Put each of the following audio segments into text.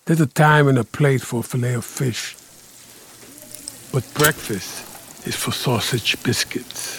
There's a time and a place for a fillet of fish. But breakfast is for sausage biscuits.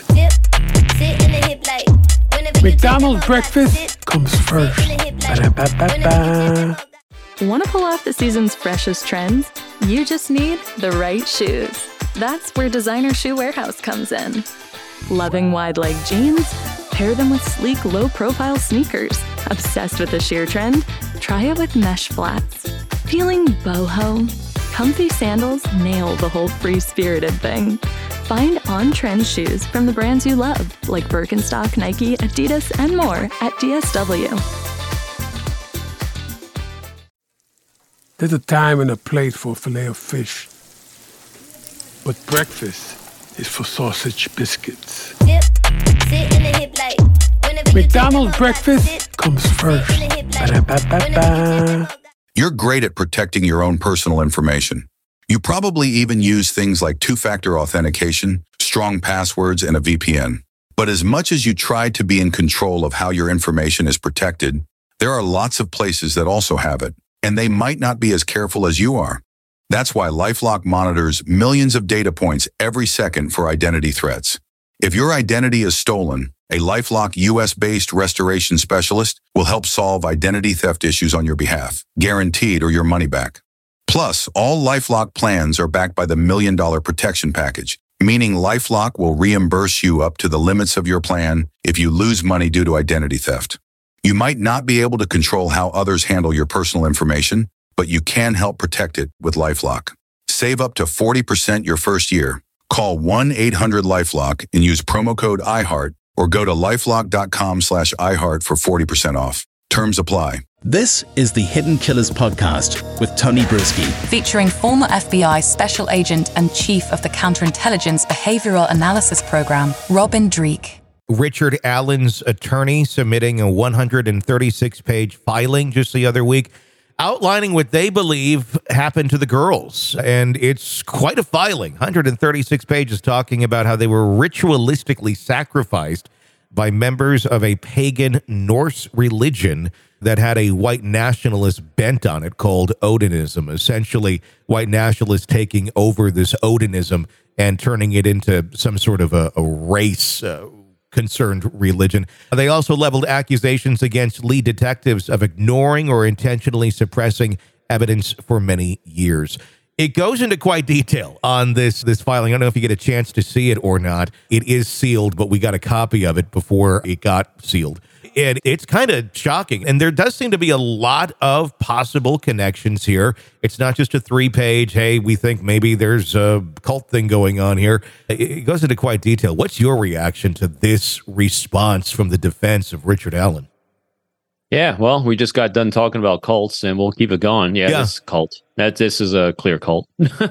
McDonald's breakfast comes first. Ba-da-ba-ba-ba. Want to pull off the season's freshest trends? You just need the right shoes. That's where Designer Shoe Warehouse comes in. Loving wide-leg jeans? Pair them with sleek, low-profile sneakers. Obsessed with the sheer trend? Try it with mesh flats. Feeling boho? Comfy sandals nail the whole free-spirited thing. Find on-trend shoes from the brands you love, like Birkenstock, Nike, Adidas, and more at DSW. There's a time and a place for a fillet of fish. But breakfast is for sausage biscuits. McDonald's breakfast comes first. Ba-da-ba-ba-ba. You're great at protecting your own personal information. You probably even use things like two-factor authentication, strong passwords, and a VPN. But as much as you try to be in control of how your information is protected, there are lots of places that also have it, and they might not be as careful as you are. That's why LifeLock monitors millions of data points every second for identity threats. If your identity is stolen, a LifeLock US-based restoration specialist will help solve identity theft issues on your behalf, guaranteed or your money back. Plus, all LifeLock plans are backed by the $1 Million Protection Package, meaning LifeLock will reimburse you up to the limits of your plan if you lose money due to identity theft. You might not be able to control how others handle your personal information, but you can help protect it with LifeLock. Save up to 40% your first year. Call 1-800-LifeLock and use promo code IHEART or go to lifelock.com/iHeart for 40% off. Terms apply. This is the Hidden Killers podcast with Tony Brisky. Featuring former FBI Special Agent and Chief of the Counterintelligence Behavioral Analysis Program, Robin Dreeke. Richard Allen's attorney submitting a 136-page filing just the other week, outlining what they believe happened to the girls. And it's quite a filing, 136 pages talking about how they were ritualistically sacrificed by members of a pagan Norse religion that had a white nationalist bent on it called Odinism. Essentially, white nationalists taking over this Odinism and turning it into some sort of a race concerned religion. They also leveled accusations against lead detectives of ignoring or intentionally suppressing evidence for many years. It goes into quite detail on this filing. I don't know if you get a chance to see it or not. It is sealed, but we got a copy of it before it got sealed. And it's kind of shocking. And there does seem to be a lot of possible connections here. It's not just a 3-page, hey, we think maybe there's a cult thing going on here. It goes into quite detail. What's your reaction to this response from the defense of Richard Allen? Yeah, well, we just got done talking about cults, and we'll keep it going. Yeah. This cult. This is a clear cult.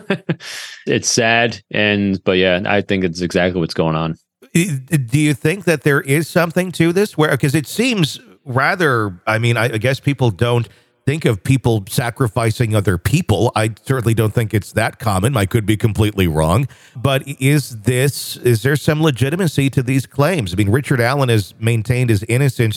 It's sad, but yeah, I think it's exactly what's going on. Do you think that there is something to this? Because it seems rather, I mean, I guess people don't think of people sacrificing other people. I certainly don't think it's that common. I could be completely wrong. But is there some legitimacy to these claims? I mean, Richard Allen has maintained his innocence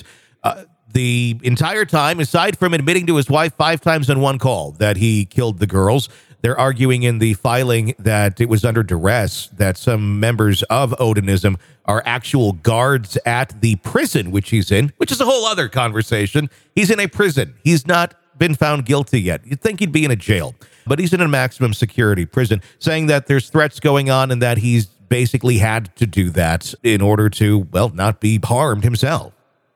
the entire time, aside from admitting to his wife 5 times on one call that he killed the girls. They're arguing in the filing that it was under duress, that some members of Odinism are actual guards at the prison which he's in, which is a whole other conversation. He's in a prison. He's not been found guilty yet. You'd think he'd be in a jail, but he's in a maximum security prison, saying that there's threats going on and that he's basically had to do that in order to, well, not be harmed himself.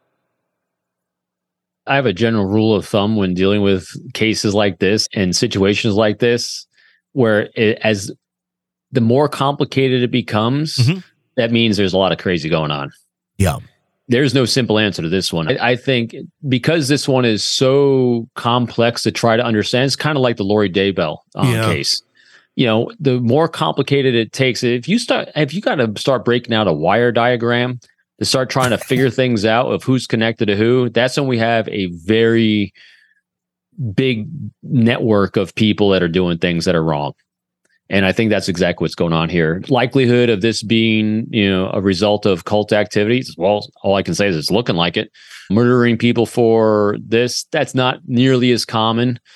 I have a general rule of thumb when dealing with cases like this and situations like this, where as the more complicated it becomes, that means there's a lot of crazy going on. Yeah. There's no simple answer to this one. I think because this one is so complex to try to understand, it's kind of like the Lori Daybell case. You know, the more complicated it takes, if you got to start breaking out a wire diagram to start trying to figure things out of who's connected to who, that's when we have a very big network of people that are doing things that are wrong. And I think that's exactly what's going on here. Likelihood of this being, a result of cult activities, well, all I can say is it's looking like it. Murdering people for this, that's not nearly as common.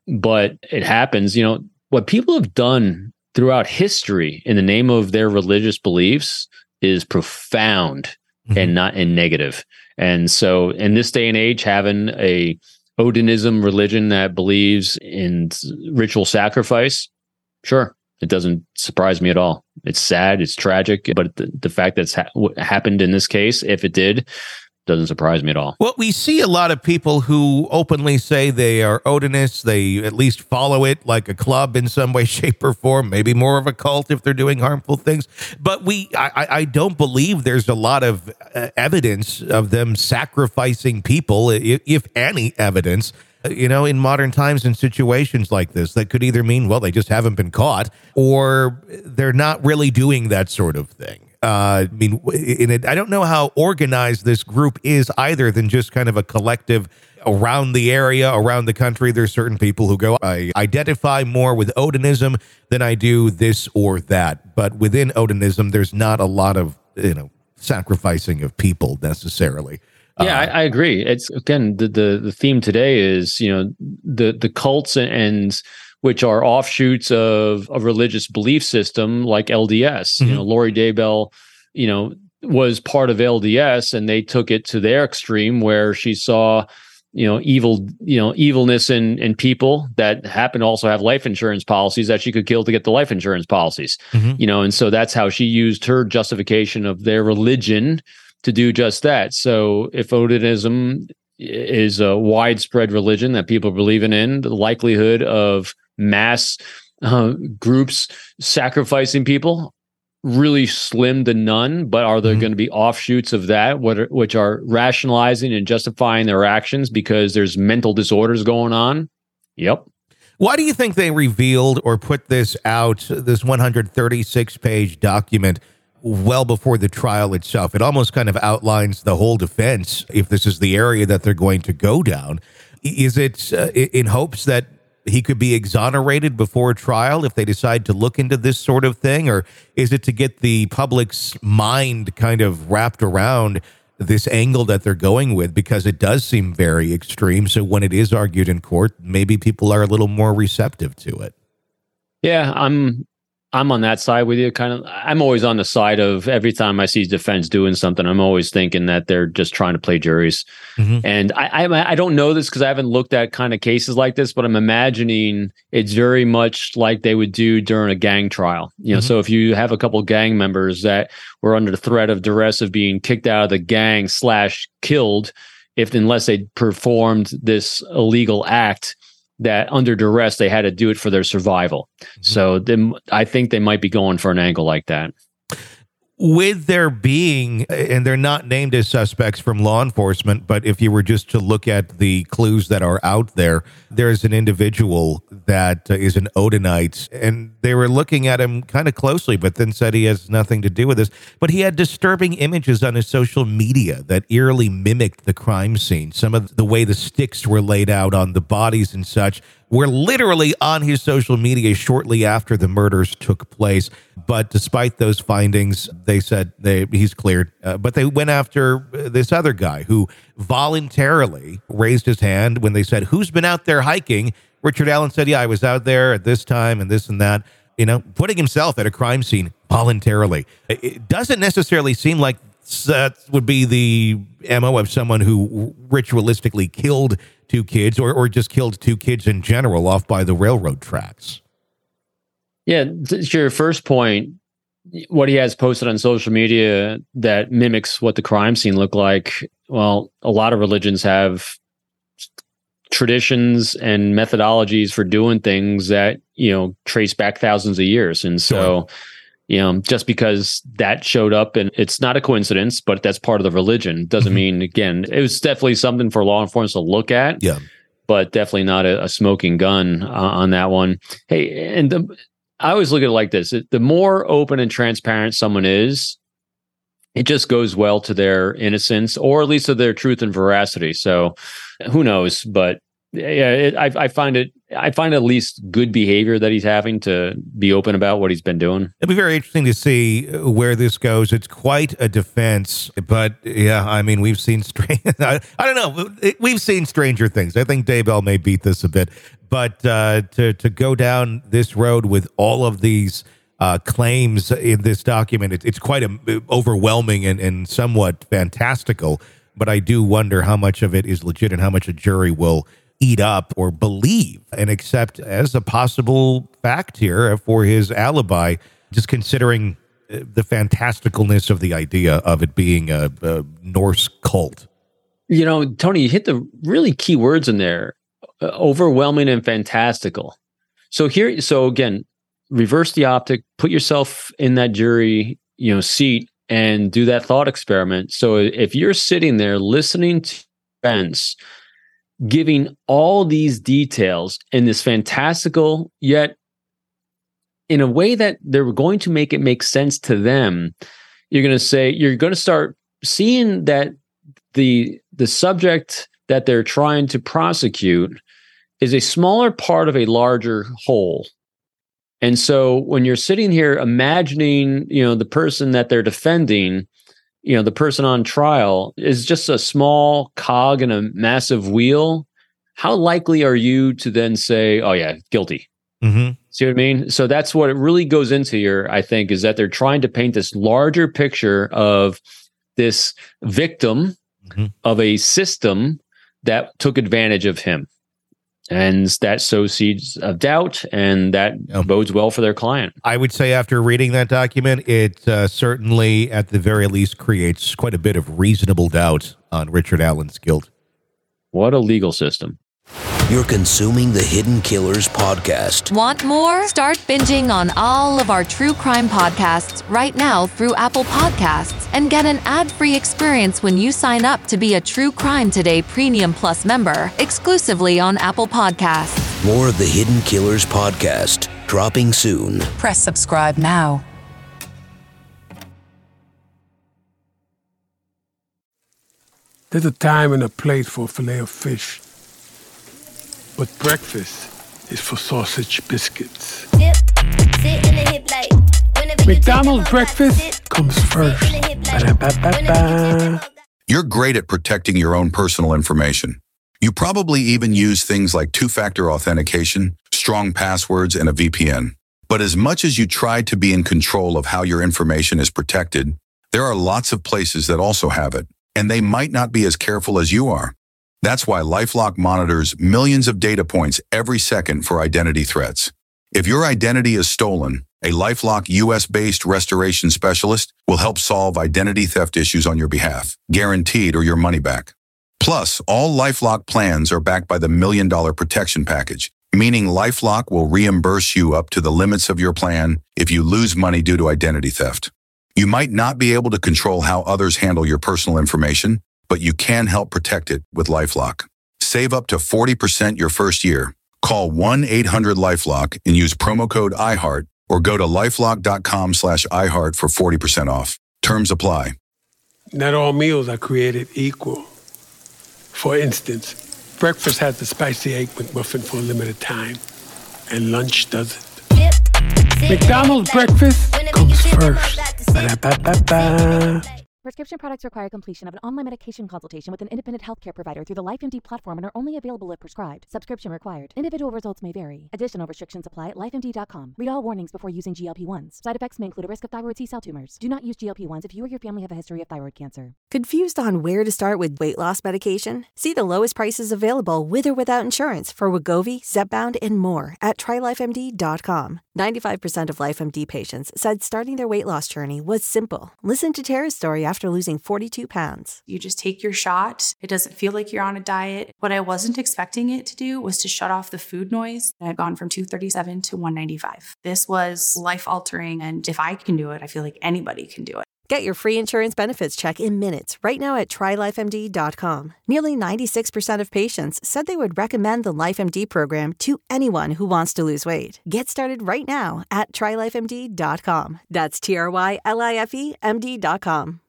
but it happens. What people have done throughout history in the name of their religious beliefs is profound and not in negative. And so in this day and age, having a Odinism religion that believes in ritual sacrifice, sure, it doesn't surprise me at all. It's sad, it's tragic, but the fact that's happened in this case, if it did, doesn't surprise me at all. Well, we see a lot of people who openly say they are Odinists. They at least follow it like a club in some way, shape, or form, maybe more of a cult if they're doing harmful things. But I don't believe there's a lot of evidence of them sacrificing people, if any evidence, in modern times in situations like this. That could either mean, well, they just haven't been caught, or they're not really doing that sort of thing. I don't know how organized this group is either than just kind of a collective around the area, around the country. There's certain people who go, I identify more with Odinism than I do this or that. But within Odinism, there's not a lot of, sacrificing of people necessarily. Yeah, I agree. It's, again, the theme today is, the cults and which are offshoots of a religious belief system like LDS. Lori Daybell, was part of LDS, and they took it to their extreme where she saw, evilness in people that happen to also have life insurance policies that she could kill to get the life insurance policies. And so that's how she used her justification of their religion to do just that. So if Odinism is a widespread religion that people are believing in, the likelihood of mass groups sacrificing people really slim to none. But are there going to be offshoots of that, which are rationalizing and justifying their actions because there's mental disorders going on? Yep. Why do you think they revealed or put this out, this 136-page document, well before the trial itself? It almost kind of outlines the whole defense if this is the area that they're going to go down. Is it in hopes that he could be exonerated before trial if they decide to look into this sort of thing? Or is it to get the public's mind kind of wrapped around this angle that they're going with? Because it does seem very extreme. So when it is argued in court, maybe people are a little more receptive to it. Yeah, I'm on that side with you. I'm always on the side of, every time I see defense doing something, I'm always thinking that they're just trying to play juries. And I don't know this because I haven't looked at kind of cases like this, but I'm imagining it's very much like they would do during a gang trial. So if you have a couple of gang members that were under the threat of duress of being kicked out of the gang / killed, unless they performed this illegal act, that under duress, they had to do it for their survival. So I think they might be going for an angle like that. With there being, and they're not named as suspects from law enforcement, but if you were just to look at the clues that are out there, there's an individual that is an Odinite, and they were looking at him kind of closely, but then said he has nothing to do with this. But he had disturbing images on his social media that eerily mimicked the crime scene. Some of the way the sticks were laid out on the bodies and such were literally on his social media shortly after the murders took place. But despite those findings, they said he's cleared. But they went after this other guy who voluntarily raised his hand when they said, "Who's been out there hiking?" Richard Allen said, "Yeah, I was out there at this time and this and that." Putting himself at a crime scene voluntarily. It doesn't necessarily seem like that would be the MO of someone who ritualistically killed 2 kids or just killed 2 kids in general off by the railroad tracks. Yeah, to your first point, what he has posted on social media that mimics what the crime scene looked like. Well, a lot of religions have traditions and methodologies for doing things that, trace back thousands of years. And so, just because that showed up, and it's not a coincidence, but that's part of the religion, doesn't mean, again, it was definitely something for law enforcement to look at. Yeah. But definitely not a smoking gun on that one. Hey, and I always look at it like this. The more open and transparent someone is, it just goes well to their innocence, or at least to their truth and veracity. So who knows? But yeah, I find it at least good behavior that he's having to be open about what he's been doing. It'll be very interesting to see where this goes. It's quite a defense, but yeah, I mean, we've seen I don't know. We've seen stranger things. I think Daybell may beat this a bit, But to go down this road with all of these claims in this document, it's quite overwhelming and somewhat fantastical. But I do wonder how much of it is legit and how much a jury will eat up or believe and accept as a possible fact here for his alibi, just considering the fantasticalness of the idea of it being a Norse cult. You know, Tony, you hit the really key words in there, overwhelming and fantastical. So again, reverse the optic, put yourself in that jury, seat and do that thought experiment. So if you're sitting there listening to defense, giving all these details in this fantastical, yet in a way that they're going to make it make sense to them, you're going to start seeing that the subject that they're trying to prosecute is a smaller part of a larger whole. And so when you're sitting here imagining, the person that they're defending, the person on trial is just a small cog in a massive wheel, how likely are you to then say, oh yeah, guilty? Mm-hmm. See what I mean? So that's what it really goes into here, I think, is that they're trying to paint this larger picture of this victim of a system that took advantage of him. And that sows seeds of doubt, and that bodes well for their client. I would say after reading that document, it certainly, at the very least, creates quite a bit of reasonable doubt on Richard Allen's guilt. What a legal system. You're consuming the Hidden Killers podcast. Want more? Start binging on all of our true crime podcasts right now through Apple Podcasts and get an ad-free experience when you sign up to be a True Crime Today Premium Plus member exclusively on Apple Podcasts. More of the Hidden Killers podcast dropping soon. Press subscribe now. There's a time and a place for filet of fish. But breakfast is for sausage biscuits. McDonald's breakfast comes first. Ba-da-ba-ba-ba. You're great at protecting your own personal information. You probably even use things like two-factor authentication, strong passwords, and a VPN. But as much as you try to be in control of how your information is protected, there are lots of places that also have it, and they might not be as careful as you are. That's why LifeLock monitors millions of data points every second for identity threats. If your identity is stolen, a LifeLock US-based restoration specialist will help solve identity theft issues on your behalf, guaranteed or your money back. Plus, all LifeLock plans are backed by the $1 Million Protection Package, meaning LifeLock will reimburse you up to the limits of your plan if you lose money due to identity theft. You might not be able to control how others handle your personal information, but you can help protect it with LifeLock. Save up to 40% your first year. Call 1-800-LifeLock and use promo code IHEART or go to lifelock.com/iHeart for 40% off. Terms apply. Not all meals are created equal. For instance, breakfast has the spicy egg McMuffin for a limited time, and lunch doesn't. McDonald's breakfast comes first. Ba-da-ba-ba-ba. Prescription products require completion of an online medication consultation with an independent healthcare provider through the LifeMD platform and are only available if prescribed. Subscription required. Individual results may vary. Additional restrictions apply at lifemd.com. Read all warnings before using GLP-1s. Side effects may include a risk of thyroid C-cell tumors. Do not use GLP-1s if you or your family have a history of thyroid cancer. Confused on where to start with weight loss medication? See the lowest prices available with or without insurance for Wegovy, Zepbound, and more at TryLifeMD.com. 95% of LifeMD patients said starting their weight loss journey was simple. Listen to Tara's story after losing 42 pounds. You just take your shot. It doesn't feel like you're on a diet. What I wasn't expecting it to do was to shut off the food noise. I had gone from 237 to 195. This was life-altering, and if I can do it, I feel like anybody can do it. Get your free insurance benefits check in minutes right now at TryLifeMD.com. Nearly 96% of patients said they would recommend the LifeMD program to anyone who wants to lose weight. Get started right now at TryLifeMD.com. That's TryLifeMD.com.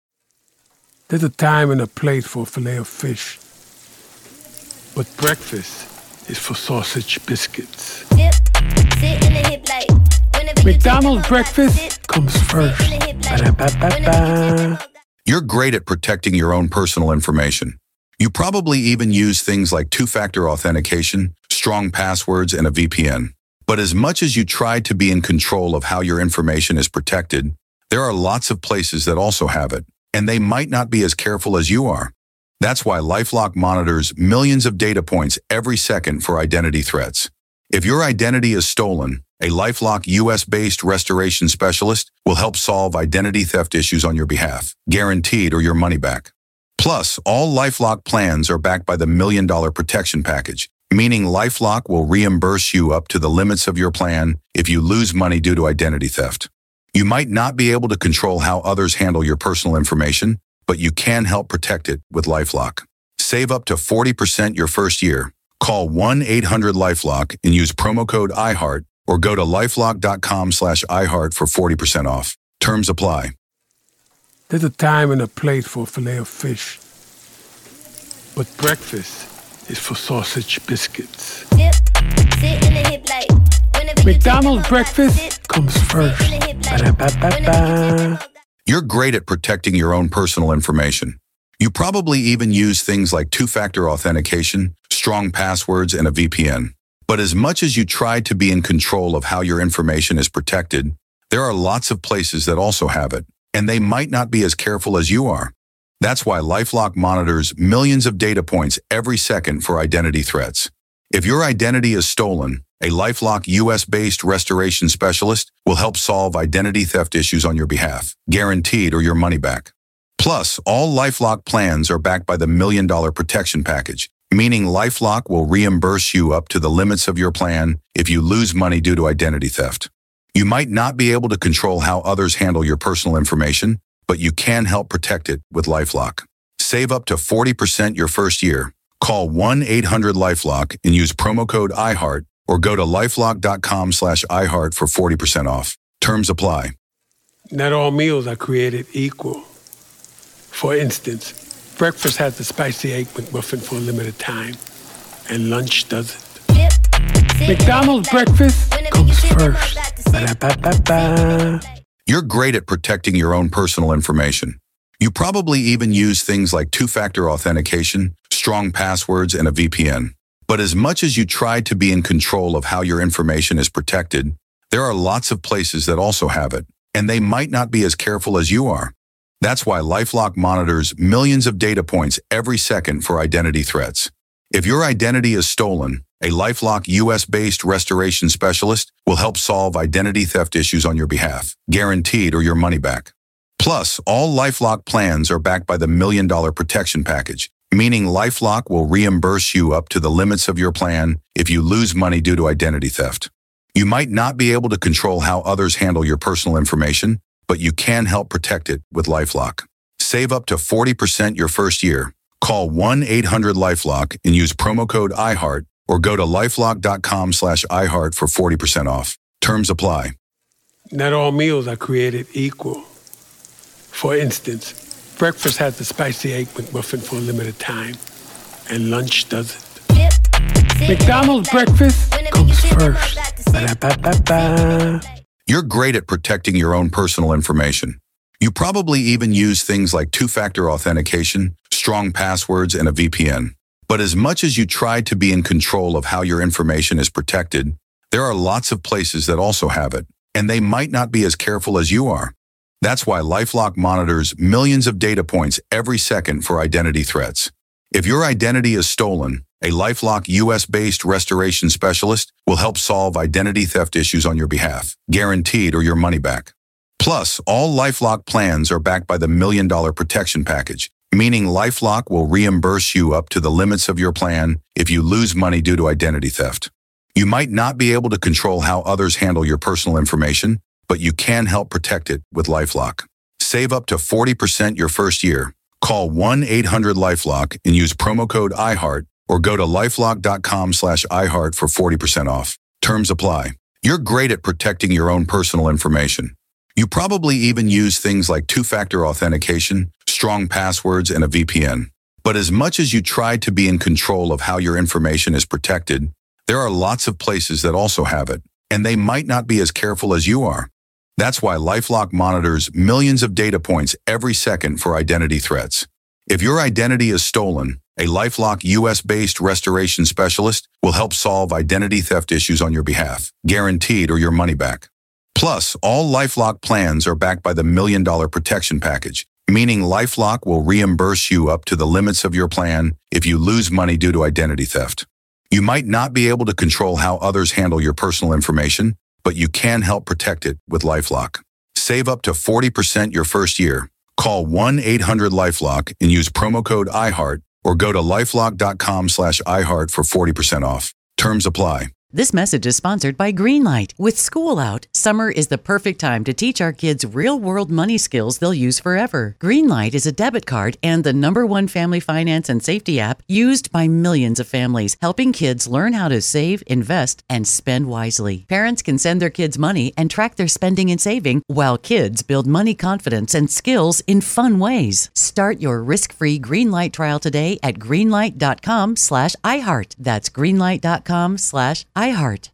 There's a time and a place for filet of fish. But breakfast is for sausage biscuits. McDonald's breakfast comes first. Ba-da-ba-ba-ba. You're great at protecting your own personal information. You probably even use things like two-factor authentication, strong passwords, and a VPN. But as much as you try to be in control of how your information is protected, there are lots of places that also have it, and they might not be as careful as you are. That's why LifeLock monitors millions of data points every second for identity threats. If your identity is stolen, a LifeLock US-based restoration specialist will help solve identity theft issues on your behalf, guaranteed or your money back. Plus, all LifeLock plans are backed by the $1 Million Protection Package, meaning LifeLock will reimburse you up to the limits of your plan if you lose money due to identity theft. You might not be able to control how others handle your personal information, but you can help protect it with LifeLock. Save up to 40% your first year. Call 1-800-LifeLock and use promo code iHeart or go to lifelock.com/iHeart for 40% off. Terms apply. There's a time and a place for filet of fish, but breakfast is for sausage biscuits. McDonald's breakfast comes first. Ba-da-ba-ba-ba. You're great at protecting your own personal information. You probably even use things like two-factor authentication, strong passwords, and a VPN. But as much as you try to be in control of how your information is protected, there are lots of places that also have it, and they might not be as careful as you are. That's why LifeLock monitors millions of data points every second for identity threats. If your identity is stolen, a LifeLock US-based restoration specialist will help solve identity theft issues on your behalf, guaranteed or your money back. Plus, all LifeLock plans are backed by the $1 Million Protection Package, meaning LifeLock will reimburse you up to the limits of your plan if you lose money due to identity theft. You might not be able to control how others handle your personal information, but you can help protect it with LifeLock. Save up to 40% your first year. Call 1-800-LifeLock and use promo code iHeart or go to lifelock.com/iHeart for 40% off. Terms apply. Not all meals are created equal. For instance, breakfast has the spicy egg McMuffin for a limited time, and lunch doesn't. McDonald's breakfast comes first. Ba-da-ba-ba-ba. You're great at protecting your own personal information. You probably even use things like two-factor authentication, strong passwords, and a VPN. But as much as you try to be in control of how your information is protected, there are lots of places that also have it, and they might not be as careful as you are. That's why LifeLock monitors millions of data points every second for identity threats. If your identity is stolen, a LifeLock US-based restoration specialist will help solve identity theft issues on your behalf, guaranteed or your money back. Plus, all LifeLock plans are backed by the $1 Million Protection Package, meaning LifeLock will reimburse you up to the limits of your plan if you lose money due to identity theft. You might not be able to control how others handle your personal information, but you can help protect it with LifeLock. Save up to 40% your first year. Call 1-800-LifeLock and use promo code iHeart or go to lifelock.com/iHeart for 40% off. Terms apply. Not all meals are created equal. For instance, breakfast has the spicy egg McMuffin for a limited time, and lunch doesn't. McDonald's breakfast comes first. Ba-da-ba-ba-ba. You're great at protecting your own personal information. You probably even use things like two-factor authentication, strong passwords, and a VPN. But as much as you try to be in control of how your information is protected, there are lots of places that also have it, and they might not be as careful as you are. That's why LifeLock monitors millions of data points every second for identity threats. If your identity is stolen, a LifeLock US-based restoration specialist will help solve identity theft issues on your behalf, guaranteed or your money back. Plus, all LifeLock plans are backed by the $1 Million Protection Package, meaning LifeLock will reimburse you up to the limits of your plan if you lose money due to identity theft. You might not be able to control how others handle your personal information, but you can help protect it with LifeLock. Save up to 40% your first year. Call 1-800-LifeLock and use promo code iHeart or go to lifelock.com/iHeart for 40% off. Terms apply. You're great at protecting your own personal information. You probably even use things like two-factor authentication, strong passwords, and a VPN. But as much as you try to be in control of how your information is protected, there are lots of places that also have it, and they might not be as careful as you are. That's why LifeLock monitors millions of data points every second for identity threats. If your identity is stolen, A LifeLock US-based restoration specialist will help solve identity theft issues on your behalf, guaranteed or your money back. Plus, all LifeLock plans are backed by the $1 Million Protection Package, meaning LifeLock will reimburse you up to the limits of your plan if you lose money due to identity theft. You might not be able to control how others handle your personal information, but you can help protect it with LifeLock. Save up to 40% your first year. Call 1-800-LifeLock and use promo code iHeart or go to lifelock.com/iHeart for 40% off. Terms apply. This message is sponsored by Greenlight. With school out, summer is the perfect time to teach our kids real-world money skills they'll use forever. Greenlight is a debit card and the #1 family finance and safety app used by millions of families, helping kids learn how to save, invest, and spend wisely. Parents can send their kids money and track their spending and saving, while kids build money confidence and skills in fun ways. Start your risk-free Greenlight trial today at greenlight.com/iHeart. That's greenlight.com/iHeart.